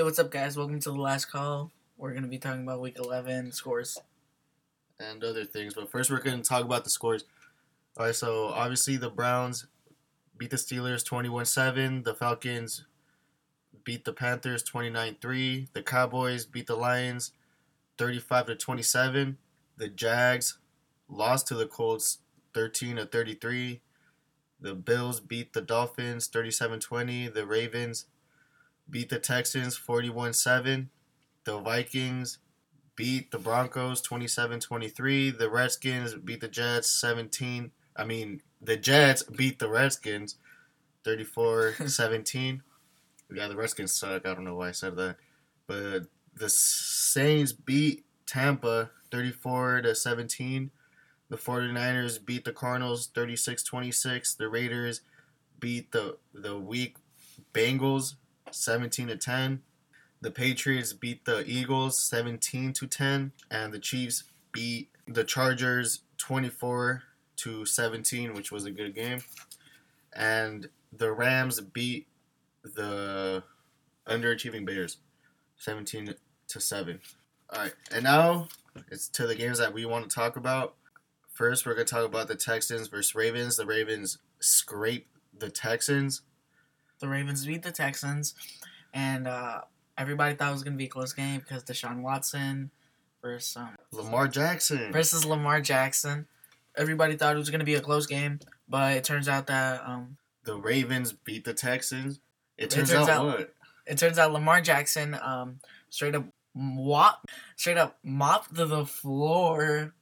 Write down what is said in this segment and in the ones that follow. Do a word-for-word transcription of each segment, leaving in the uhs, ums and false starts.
Hey, what's up, guys? Welcome to the last call. We're going to be talking about week eleven scores. And other things. But first, we're going to talk about the scores. All right, so obviously the Browns beat the Steelers twenty-one seven. The Falcons beat the Panthers twenty-nine three. The Cowboys beat the Lions thirty-five to twenty-seven. The Jags lost to the Colts thirteen to thirty-three. The Bills beat the Dolphins thirty-seven twenty. The Ravens beat the Texans forty-one seven. The Vikings beat the Broncos twenty-seven twenty-three. The Redskins beat the Jets seventeen. I mean, the Jets beat the Redskins thirty-four seventeen. Yeah, the Redskins suck. I don't know why I said that. But the Saints beat Tampa thirty-four to seventeen. The 49ers beat the Cardinals thirty-six twenty-six. The Raiders beat the the weak Bengals seventeen to ten. The Patriots beat the Eagles seventeen to ten, and the Chiefs beat the Chargers twenty-four to seventeen, which was a good game. And the Rams beat the underachieving Bears seventeen to seven. All right, and now it's to the games that we want to talk about. First, we're going to talk about the Texans versus Ravens. The Ravens scraped the Texans. The Ravens beat the Texans, and uh, everybody thought it was going to be a close game because Deshaun Watson versus um, Lamar Jackson. versus Lamar Jackson. Everybody thought it was going to be a close game, but it turns out that um, the Ravens beat the Texans. It turns, it turns out, out what? It turns out Lamar Jackson um, straight up wop, straight up mopped the floor.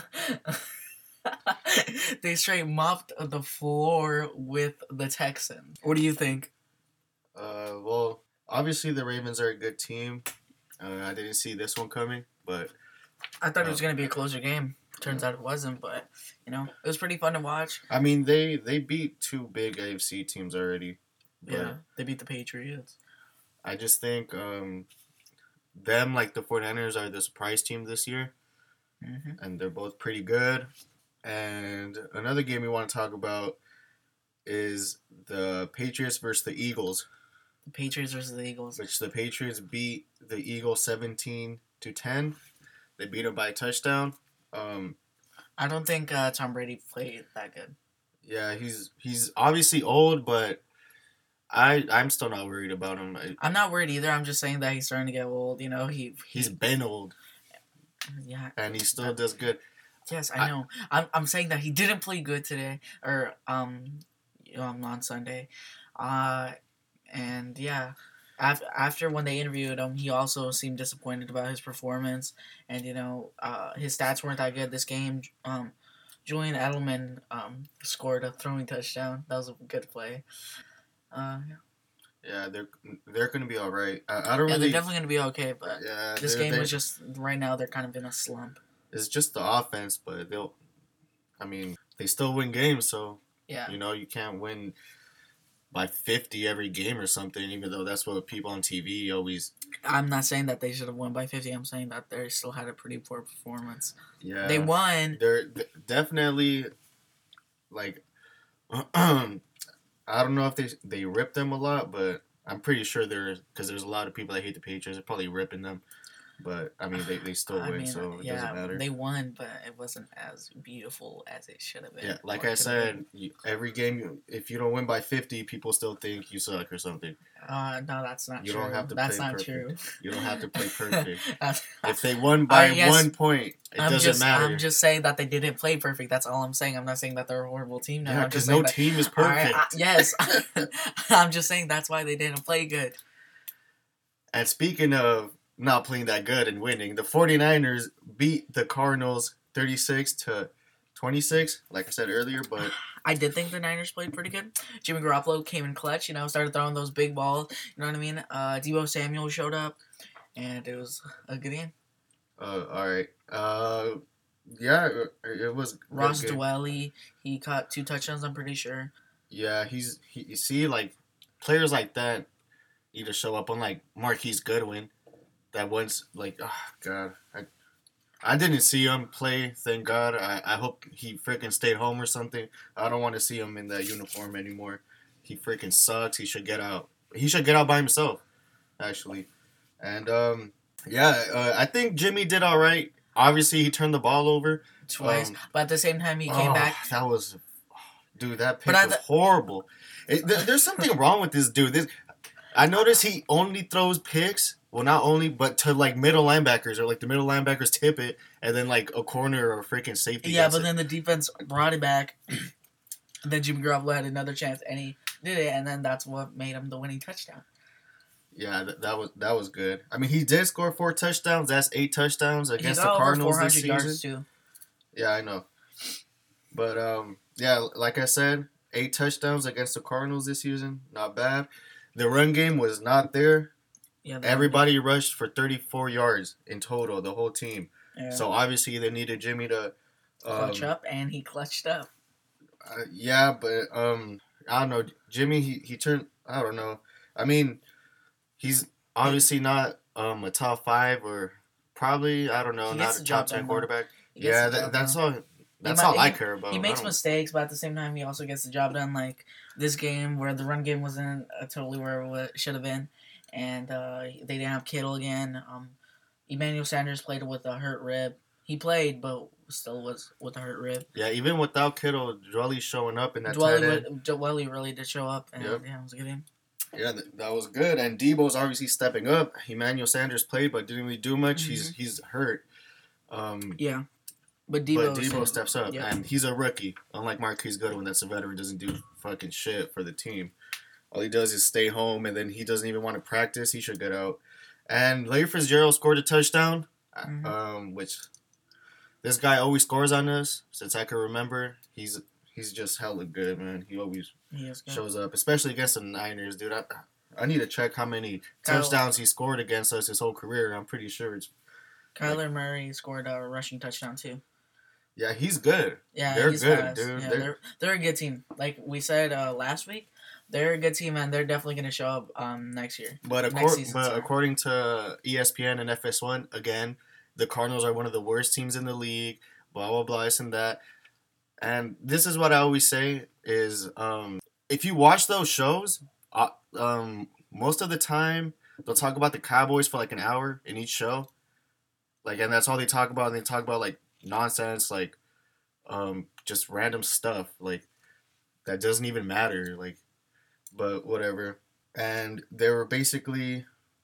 They straight mopped the floor with the Texans. What do you think? Uh, well, obviously the Ravens are a good team. Uh, I didn't see this one coming, but I thought uh, it was going to be a closer game. Turns out it wasn't, but, you know, it was pretty fun to watch. I mean, they, they beat two big A F C teams already. Yeah, they beat the Patriots. I just think um, them, like the 49ers, are the surprise team this year. Mm-hmm. And they're both pretty good. And another game we want to talk about is the Patriots versus the Eagles. The Patriots versus the Eagles. Which the Patriots beat the Eagles seventeen to ten. They beat them by a touchdown. Um, I don't think uh, Tom Brady played that good. Yeah, he's he's obviously old, but I I'm still not worried about him. I, I'm not worried either. I'm just saying that he's starting to get old. You know, he, he he's been old. Yeah, and he still does good. Yes, I know. I, I'm I'm saying that he didn't play good today, or um, um on Sunday, uh, and yeah, after after when they interviewed him, he also seemed disappointed about his performance, and you know, uh, his stats weren't that good this game. Um, Julian Edelman um scored a throwing touchdown. That was a good play. Uh, yeah. Yeah, they're they're gonna be all right. I, I don't yeah, really. they're definitely gonna be okay, but yeah, this game was just right now. They're kind of in a slump. It's just the offense, but they'll. I mean, they still win games, so yeah, you know you can't win by fifty every game or something. Even though that's what people on T V always. I'm not saying that they should have won by fifty. I'm saying that they still had a pretty poor performance. Yeah, they won. They're definitely like. I don't know if they they ripped them a lot, but I'm pretty sure they're because there's a lot of people that hate the Patriots. They're probably ripping them. But, I mean, they, they still I win, mean, so it yeah, doesn't matter. They won, but it wasn't as beautiful as it should have been. Yeah, like I said, you, every game, if you don't win by fifty, people still think you suck or something. Uh, no, that's not you true. Don't have to that's play not perfect. true. You don't have to play perfect. If they won by uh, yes, one point, it I'm doesn't just, matter. I'm just saying that they didn't play perfect. That's all I'm saying. I'm not saying that they're a horrible team now. Yeah, because no that, team is perfect. I, I, yes, I'm just saying that's why they didn't play good. And speaking of not playing that good and winning, the 49ers beat the Cardinals thirty-six to twenty-six, like I said earlier, but I did think the Niners played pretty good. Jimmy Garoppolo came in clutch, you know, started throwing those big balls, you know what I mean? Uh, Deebo Samuel showed up, and it was a good game. Uh, all right. Uh, yeah, it, it was Ross Dwelly, he caught two touchdowns, I'm pretty sure. Yeah, he's, he, you see, like, players like that need to show up on, like, Marquise Goodwin. That once, like, oh, God. I, I didn't see him play, thank God. I, I hope he freaking stayed home or something. I don't want to see him in that uniform anymore. He freaking sucks. He should get out. He should get out by himself, actually. And um, yeah, uh, I think Jimmy did all right. Obviously, he turned the ball over twice, um, but at the same time he came oh, back. That was, dude, that pick But I was th- horrible. It, there, there's something wrong with this dude. This, I noticed he only throws picks. Well, not only, but to like middle linebackers or like the middle linebackers tip it, and then like a corner or a freaking safety. Yeah, gets but it. then the defense brought it back. Then Jimmy Garoppolo had another chance, and he did it, and then that's what made him the winning touchdown. Yeah, that, that was that was good. I mean, he did score four touchdowns. That's eight touchdowns He against got the Cardinals over this four hundred season. yards too. Yeah, I know. But um, yeah, like I said, eight touchdowns against the Cardinals this season, not bad. The run game was not there. Yeah, Everybody rushed for thirty-four yards in total, the whole team. yeah. So obviously they needed Jimmy to um, clutch up, and he clutched up. Uh, yeah, but um, I don't know. Jimmy, he, he turned. I don't know. I mean, he's obviously not um a top five or probably I don't know, He not gets a the top job ten done, quarterback. He gets Yeah, the that, job that's done. all. That's might- all I he- care about. He I makes don't- mistakes, but at the same time, he also gets the job done. Like this game, where the run game wasn't uh, totally where it should have been, and uh, they didn't have Kittle again. Um, Emmanuel Sanders played with a hurt rib. He played, but still was with a hurt rib. Yeah, even without Kittle, Dwelly showing up in that tight Dwelly, end. wa- Dwelly really did show up, and Yep. yeah, it was a good game. Yeah, th- that was good. And Debo's obviously stepping up. Emmanuel Sanders played, but didn't really do much. Mm-hmm. He's he's hurt. Um, Yeah, but Debo, but Debo steps up, yep. and he's a rookie. Unlike Marquise Goodwin, that's a veteran, doesn't do fucking shit for the team. All he does is stay home, and then he doesn't even want to practice. He should get out. And Larry Fitzgerald scored a touchdown, Mhm. um, which this guy always scores on us since I can remember. He's he's just hella good, man. He always He is good. shows up, especially against the Niners, dude. I, I need to check how many Kyle- touchdowns he scored against us his whole career. I'm pretty sure it's Kyler Murray scored a rushing touchdown too. yeah, he's good. Yeah, They're he's good, fast. dude. Yeah, They're- they're, they're a good team. Like we said uh, last week, they're a good team, and they're definitely going to show up um, next year. But, Next accor- season, but sorry. according to E S P N and F S one, again, the Cardinals are one of the worst teams in the league. Blah blah blah, this and that. And this is what I always say is, um, if you watch those shows, uh, um, most of the time they'll talk about the Cowboys for like an hour in each show, like, and that's all they talk about. And they talk about like nonsense, like, um, just random stuff, like that doesn't even matter, like, but whatever. And they were basically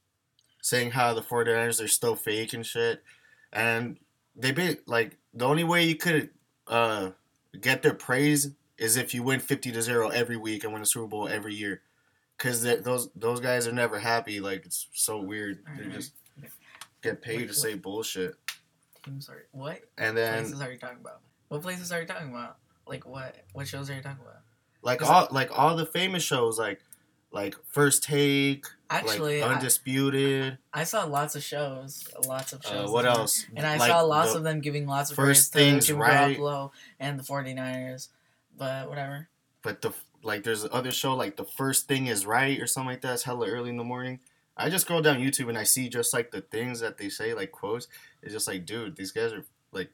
saying how the 49ers are still fake and shit, and they be like the only way you could uh get their praise is if you win fifty to zero every week and win a Super Bowl every year, because those those guys are never happy. Like, it's so weird. They just get paid Wait, to say bullshit. Teams are what And then places are you talking about? What places are you talking about? Like what? What shows are you talking about? like Is all like all the famous shows, like like First Take, Actually, like I, Undisputed. I saw lots of shows, lots of shows. Uh, what as well. else? And I Like saw lots the of them giving lots of First praise Things to Jimmy Right. Garoppolo and the 49ers. But whatever. But the like, there's other show like The First Thing Is Right or something like that. It's hella early in the morning. I just scroll down YouTube and I see just like the things that they say, like quotes. It's just like, dude, these guys are like,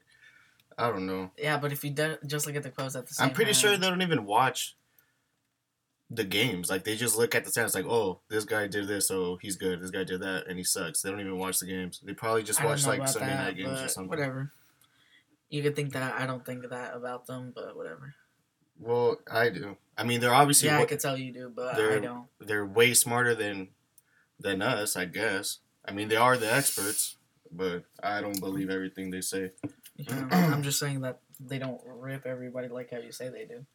I don't know. Yeah, but if you do, just look at the quotes at the same I'm pretty time, sure they don't even watch the games. Like, they just look at the stats like, oh, this guy did this, so he's good. This guy did that, and he sucks. They don't even watch the games. They probably just I don't watch know like about Sunday that, night games or but something. Whatever. You could think that. I don't think that about them, but whatever. Well, I do. I mean, they're obviously Yeah, I wa- could tell you do, but they're- I don't. they're way smarter than than us, I guess. I mean, they are the experts, but I don't believe everything they say. Yeah, I'm just saying that they don't rip everybody like how you say they do.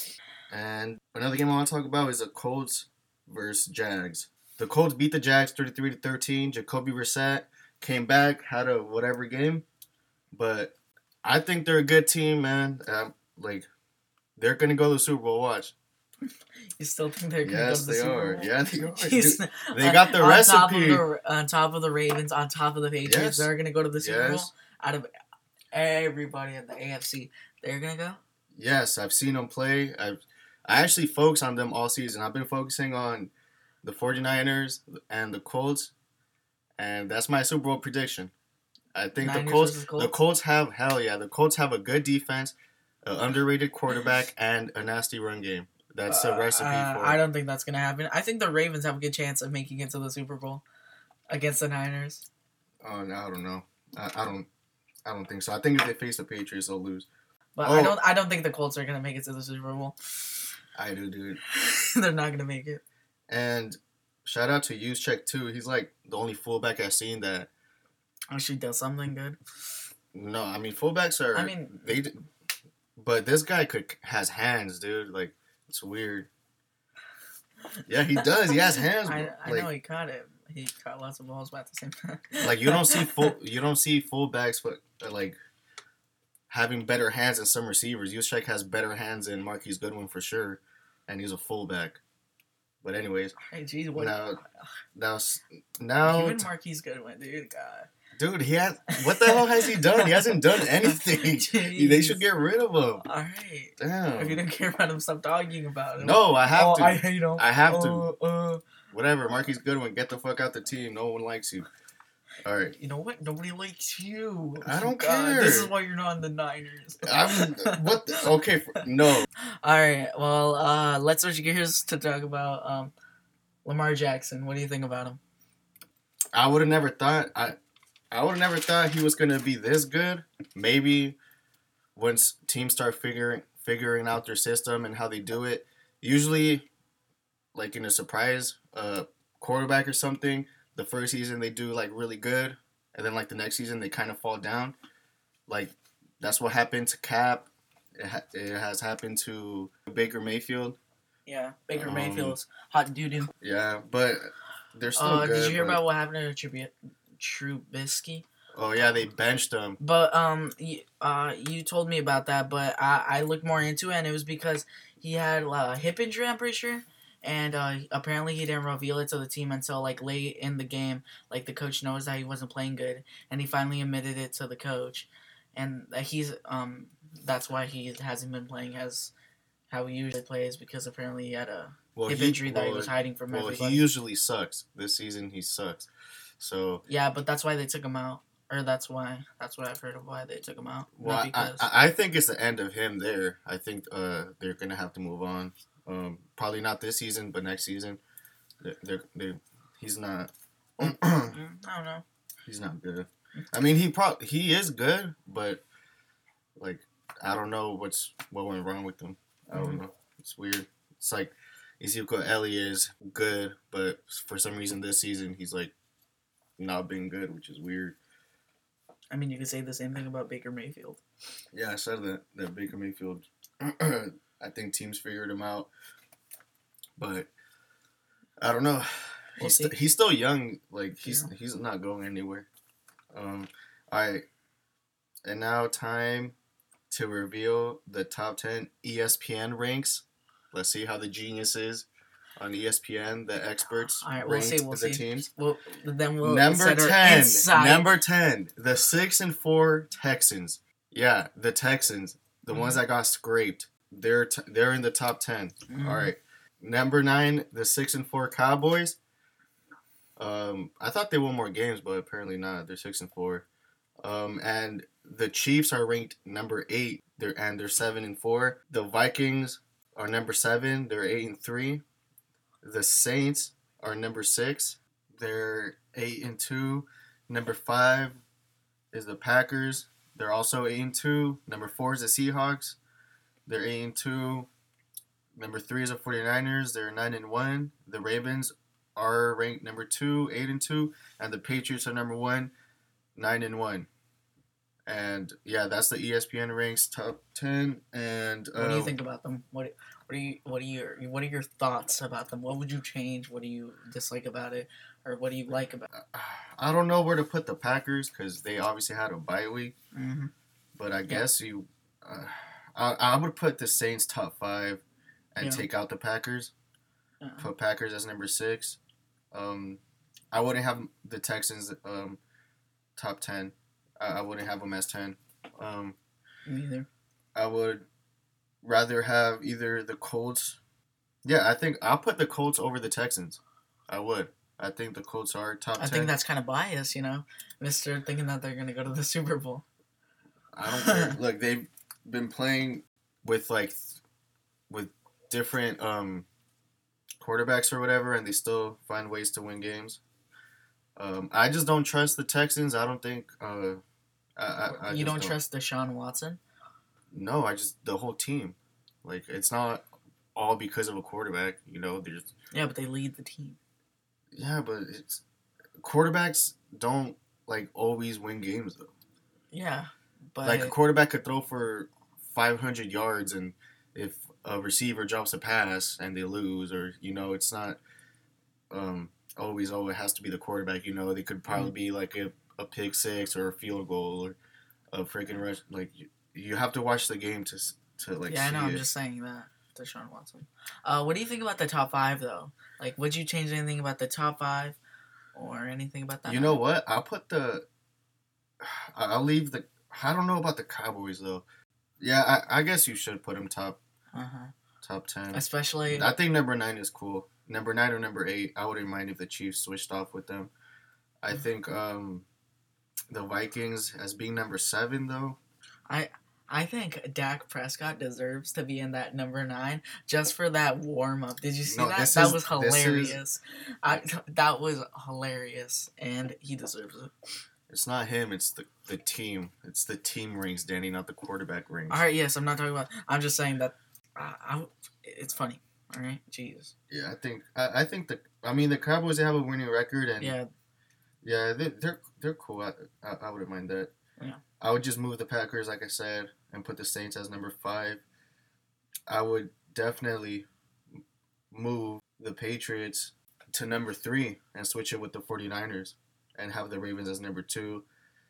And another game I want to talk about is the Colts versus Jags. The Colts beat the Jags thirty-three to thirteen. Jacoby Brissett came back, had a whatever game, but I think they're a good team, man. Um, like, they're gonna go to the Super Bowl. Watch. You still think they're gonna Yes, go to the they Super are. Bowl? Yeah, they are. He's- Dude, they got the on Top of recipe. the, on top of the Ravens, on top of the Patriots, Yes. they're gonna go to the Super Bowl. Yes. Out of everybody in the A F C, they're gonna go. Yes, I've seen them play. I've I actually focus on them all season. I've been focusing on the 49ers and the Colts, and that's my Super Bowl prediction. I think Niners the Colts, versus Colts? the Colts have hell yeah, the Colts have a good defense, an underrated quarterback, and a nasty run game. That's the Uh, recipe uh, for I it. don't think that's gonna happen. I think the Ravens have a good chance of making it to the Super Bowl. against the Niners? Oh, no, I don't know. I, I don't. I don't think so. I think if they face the Patriots, they'll lose. But Oh. I don't. I don't think the Colts are gonna make it to the Super Bowl. I do, dude. They're not gonna make it. And shout out to Juszczyk too. He's like the only fullback I've seen that actually does something good. No, I mean fullbacks are. I mean, they. But this guy could has hands, dude. Like it's weird. Yeah, he does. He has hands. I, I like, know he caught it. He caught lots of balls, but at the same time, like you don't see full. You don't see fullbacks, but uh, like having better hands than some receivers. Juszczyk has better hands than Marquise Goodwin for sure, and he's a fullback. But anyways, hey, geez, what? Now, now, now. You and Marquise Goodwin, dude. God. Dude, he has. What the hell has he done? He hasn't done anything. They should get rid of him. All right. Damn. If you don't care about him, stop talking about him. No, I have oh, to. I hate him. I have uh, to. Uh, Whatever, Marquise Goodwin, get the fuck out the team. No one likes you. All right. You know what? Nobody likes you. I don't God, care. This is why you're not in the Niners. I'm what? The, okay, for, no. All right. Well, uh, let's switch gears to talk about um, Lamar Jackson. What do you think about him? I would have never thought. I I would have never thought he was gonna be this good. Maybe once teams start figuring figuring out their system and how they do it. Usually, like in a surprise uh, quarterback or something, the first season they do like really good, and then like the next season they kind of fall down. Like that's what happened to Cap. It, ha- it has happened to Baker Mayfield. Yeah, Baker Um, Mayfield's hot doo-doo. Yeah, but they're still Uh, good. did you hear but- about what happened to Trubi- Trubisky? Oh yeah, they benched him. But um, you, uh, you told me about that, but I, I looked more into it, and it was because he had a hip injury, I'm pretty sure, and uh, apparently he didn't reveal it to the team until like late in the game. Like the coach knows that he wasn't playing good, and he finally admitted it to the coach, and that he's um, that's why he hasn't been playing as how he usually plays, because apparently he had a Well, hip he, injury that well, he was hiding from well, everybody. he usually sucks. This season he sucks. So Yeah, but that's why they took him out. Or that's why. That's what I've heard of why they took him out. well, Not I, because. I, I think it's the end of him there. I think uh, they're gonna have to move on. Um, probably not this season, but next season. They're, they're, they're he's not. Mm, I don't know. He's not good. I mean, he pro he is good, but like I don't know what's what went wrong with him. I don't Mm-hmm. know. It's weird. It's like Ezekiel Elliott is good, but for some reason this season he's like not being good, which is weird. I mean, you could say the same thing about Baker Mayfield. Yeah, I said that that Baker Mayfield. I think teams figured him out, but I don't know. We'll He's see. st- he's still young. Like he's Yeah. he's not going anywhere. Um, all right, and now time to reveal the top ten E S P N ranks. Let's see how the geniuses on E S P N, the experts, All right, we'll ranked see. We'll the see. teams. Well, then we'll Number set our ten. inside- Number ten. The six and four Texans. Yeah, the Texans, the ones that got scraped. They're t- they're in the top ten. Mhm. All right. Number nine, the six and four Cowboys. Um, I thought they won more games, but apparently not. They're six and four. Um, and the Chiefs are ranked number eight. They're and they're seven and four. The Vikings are number seven. They're eight and three. The Saints are number six. They're eight and two. Number five is the Packers. They're also eight and two. Number four is the Seahawks. They're eight and two. Number three is the 49ers. They're nine and one. The Ravens are ranked number two, eight and two, and the Patriots are number one, nine and one. And yeah, that's the E S P N ranks top ten. And uh, What do you think about them? What what are you what are your what are your thoughts about them? What would you change? What do you dislike about it, or what do you like about it? I don't know where to put the Packers because they obviously had a bye week. Mm-hmm. But I guess you, uh, I I would put the Saints top five, and Yeah. take out the Packers. Uh, Put Packers as number six. Um, I wouldn't have the Texans um, top ten. I, I wouldn't have them as ten. Um, me either. I would rather have either the Colts. Yeah, I think I'll put the Colts over the Texans. I would. I think the Colts are top I ten. think that's kind of biased, you know, Mister thinking that they're gonna go to the Super Bowl. I don't care. Look, they've been playing with like with different um quarterbacks or whatever, and they still find ways to win games. Um, I just don't trust the Texans. I don't think. Uh, I, I, I You just don't trust Deshaun Watson? No, I just the whole team. Like it's not all because of a quarterback. You know, there's Yeah, but they lead the team. yeah, but it's quarterbacks don't like always win games though. Yeah, but Like a quarterback could throw for five hundred yards, and if a receiver drops a pass and they lose, or you know, it's not um, always oh it has to be the quarterback. You know, they could probably be like a, a pick six or a field goal or a freaking rush. Like you, you have to watch the game to s- to like yeah, I see know. I'm it. just saying that Deshaun Watson. Uh, what do you think about the top five though? Like, would you change anything about the top five, or anything about that? You know what? I'll put the. I'll leave the. I don't know about the Cowboys though. Yeah, I, I guess you should put them top Uh huh. top ten. Especially, I think number nine is cool. Number nine or number eight. I wouldn't mind if the Chiefs switched off with them. I think um, the Vikings as being number seven though. I I think Dak Prescott deserves to be in that number nine just for that warm up. Did you see No, that? this That is- was this is- hilarious. I that was hilarious, and he deserves it. It's not him. It's the the team. It's the team rings, Danny, not the quarterback rings. All right, yes, I'm not talking about. I'm just saying that. Uh, I, it's funny. All right, jeez. Yeah, I think I, I think the I mean the Cowboys they have a winning record and Yeah, yeah they, they're they're cool. I, I I wouldn't mind that. Yeah. I would just move the Packers like I said and put the Saints as number five. I would definitely move the Patriots to number three and switch it with the 49ers and have the Ravens as number two.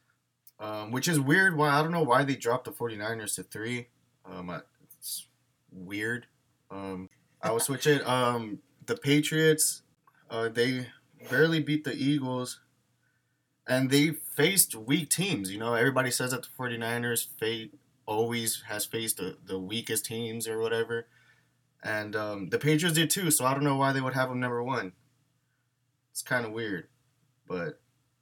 Um, which is weird. Why I don't know why they dropped the 49ers to three. Um, I- it's weird. Um, I would switch it. Um, the Patriots, uh, they barely beat the Eagles, and they faced weak teams. You know, everybody says that the 49ers fate always has faced the, the weakest teams or whatever, and um, the Patriots did too. So I don't know why they would have them number one. It's kind of weird, but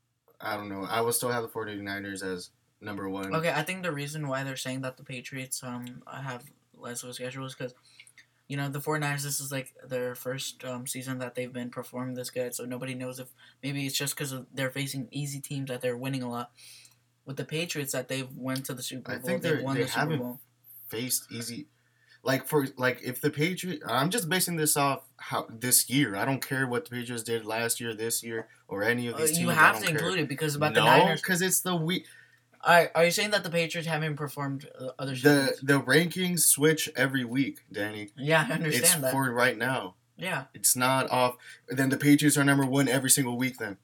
I don't know. I would still have the 49ers as number one. okay. I think the reason why they're saying that the Patriots um have less of a schedule is because, you know, the 49ers, this is like their first um, season that they've been performing this good, so nobody knows if maybe it's just because they're facing easy teams that they're winning a lot. With the Patriots, that they've went to the Super I Bowl, think they've they're- won they the Super haven't- Bowl. Faced easy, like for like if the Patriots. I'm just basing this off how this year. I don't care what the Patriots did last year, this year, or any of Uh, these teams. you I have don't to care. include it because about the No, Niners. because it's the week. Are, are you saying that the Patriots haven't performed uh, other The seasons? the rankings switch every week, Danny. Yeah, I It's understand that. for right now. Yeah, It's not off. Then the Patriots are number one every single week. Then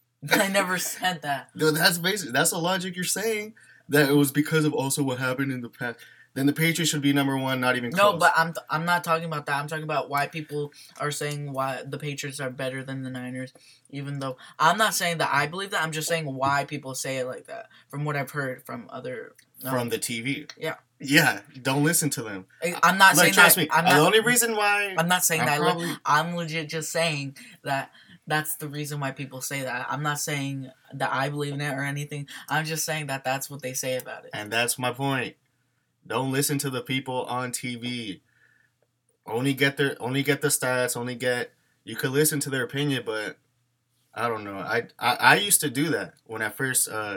I never said that. No, that's basically that's the logic you're saying. That it was because of also what happened in the past. Then the Patriots should be number one, not even close. No, but I'm I'm not talking about that. I'm talking about why people are saying why the Patriots are better than the Niners, even though I'm not saying that I believe that. I'm just saying why people say it like that. From what I've heard from other um, from the T V. Yeah. Yeah, don't listen to them. I- I'm not Like, saying trust that. me. I'm the not. only reason why I'm not saying I'm that. probably- I'm legit just saying that. That's the reason why people say that. I'm not saying that I believe in it or anything. I'm just saying that that's what they say about it. and that's my point. Don't listen to the people on T V. Only get their only get the stats. Only get you could listen to their opinion, but I don't know. I I, I used to do that when I first uh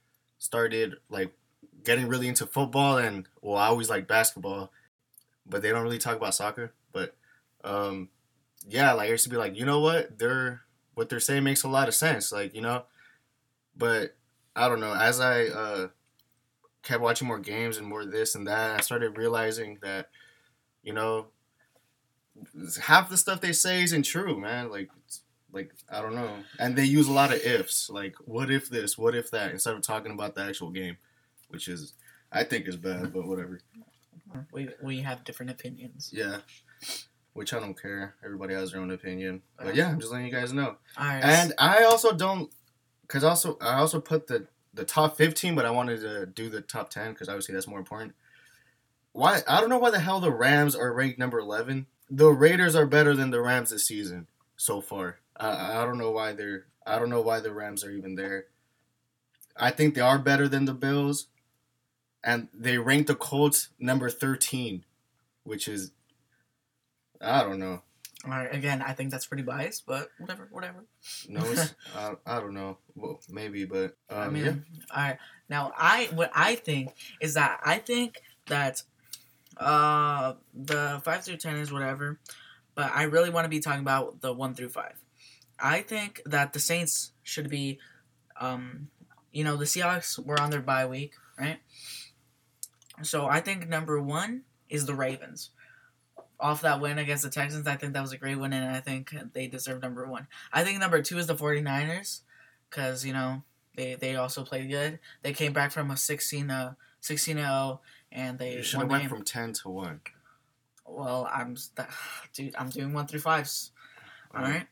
started like getting really into football and well I always like basketball, but they don't really talk about soccer. But um yeah, like I used to be like, you know what? They're what they're saying makes a lot of sense. Like, you know, but I don't know. As I uh kept watching more games and more this and that, I started realizing that, you know, half the stuff they say isn't true, man. Like, it's, like I don't know, and they use a lot of ifs, like what if this, what if that, instead of talking about the actual game, which is, I think, is bad, but whatever. We we have different opinions. Yeah, which I don't care. Everybody has their own opinion, but yeah, I'm just letting you guys know. All right. And I also don't, cause also I also put the the top fifteen, but I wanted to do the top ten because obviously that's more important. Why I don't know why the hell the Rams are ranked number eleven. The Raiders are better than the Rams this season so far. I I don't know why they're I don't know why the Rams are even there. I think they are better than the Bills, and they ranked the Colts number thirteen, which is I don't know. All right. Again, I think that's pretty biased, but whatever, whatever. No, it's, I, I don't know. Well, maybe, but um, I mean, yeah. all right. Now, I what I think is that I think that uh the five through ten is whatever, but I really want to be talking about the one through five. I think that the Saints should be, um, you know, the Seahawks were on their bye week, right? So I think number one is the Ravens. Off that win against the Texans, I think that was a great win, and I think they deserve number one. I think number two is the 49ers, because, you know, they, they also played good. They came back from a sixteen oh, and they You should won have the went game. from ten to one. Well, I'm dude, I'm doing one through fives. All right.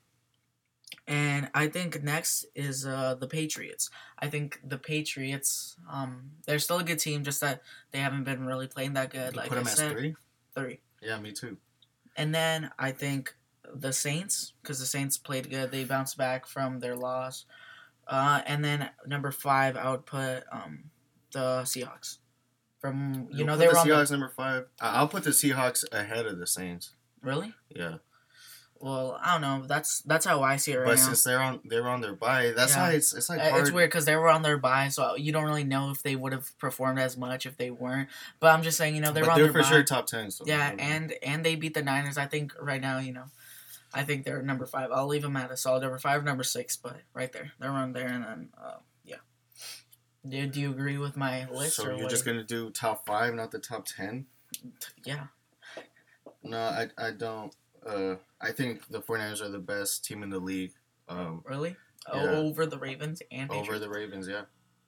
And I think next is uh, the Patriots. I think the Patriots, um, they're still a good team, just that they haven't been really playing that good. You Like put I them as said, three? three. Yeah, me too. And then I think the Saints, because the Saints played good. They bounced back from their loss. Uh, and then number five, I would put um, the Seahawks. From you You'll know put they the were on Seahawks the, number five. I- I'll put the Seahawks ahead of the Saints. really. Yeah, Well, I don't know. That's that's how I see it right but now. since they're on they're on their bye, that's Yeah. why it's it's like Uh, hard. It's weird because they were on their bye, so you don't really know if they would have performed as much if they weren't. But I'm just saying, you know, they but were on they're their for bye. sure top ten. So Yeah, and and they beat the Niners. I think right now, you know, I think they're number five. I'll leave them at a solid number five, number six, but right there, they're on there, and then uh, yeah. Do Do you agree with my list? So or you're what just do gonna do top five, not the top ten? you- Yeah. No, I I don't. Uh, I think the 49ers are the best team in the league. Um, Really? Oh, Yeah. over the Ravens and Patriots. over the Ravens, yeah.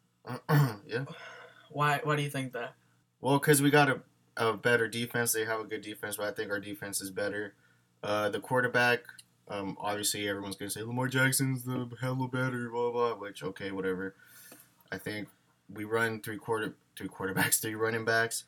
Yeah. Why? Why do you think that? Well, because we got a, a better defense. They have a good defense, but I think our defense is better. Uh, the quarterback, um, obviously everyone's gonna say Lamar Jackson's the hella better, blah blah. Which okay, whatever. I think we run three quarter three quarterbacks, three running backs.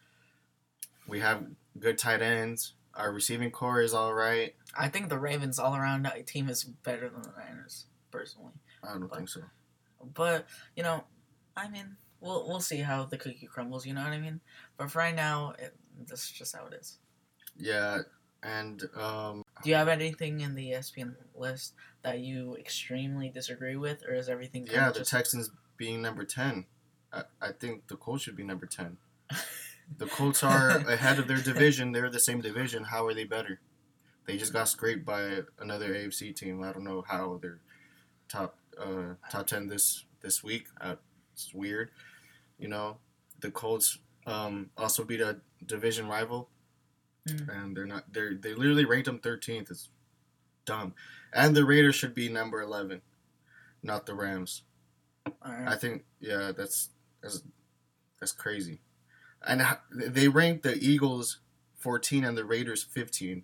We have good tight ends. Our receiving core is all right. I think the Ravens all around team is better than the Niners, personally. I don't But- think so. But you know, I mean, we'll we'll see how the cookie crumbles. You know what I mean? But for right now, it, this is just how it is. Yeah, and um, Do you have anything in the E S P N list that you extremely disagree with, or is everything? Kind yeah, of the just... Texans being number ten. I, I think the Colts should be number ten. The Colts are ahead of their division. They're the same division. How are they better? They just got scraped by another A F C team. I don't know how they're top uh, top ten this this week. Uh, it's weird, you know. The Colts um, also beat a division rival, Mm. and they're not. They're they literally ranked them thirteenth. It's dumb. And the Raiders should be number eleven, not the Rams. All right. I think yeah, that's that's that's crazy. And h- they ranked the Eagles fourteen and the Raiders fifteen.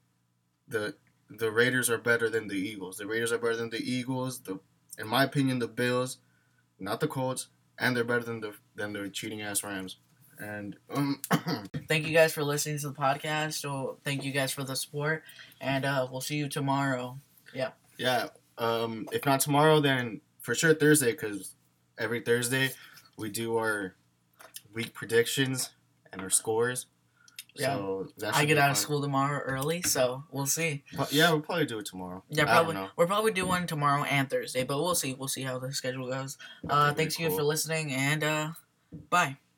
The the Raiders are better than the Eagles. The Raiders are better than the Eagles. The in my opinion, the Bills, not the Colts, and they're better than the than the cheating ass Rams. And um, Thank you guys for listening to the podcast. So thank you guys for the support, and uh, we'll see you tomorrow. yeah, um, if not tomorrow, then for sure Thursday, because every Thursday we do our week predictions and our scores. Yeah. So that I should get be out of fun. school tomorrow early, so we'll see. But yeah, we'll probably do it tomorrow. Yeah, I don't probably. know. We're probably doing one tomorrow and Thursday, but we'll see. We'll see how the schedule goes. That'd Uh, be thanks cool. you for listening, and uh, bye.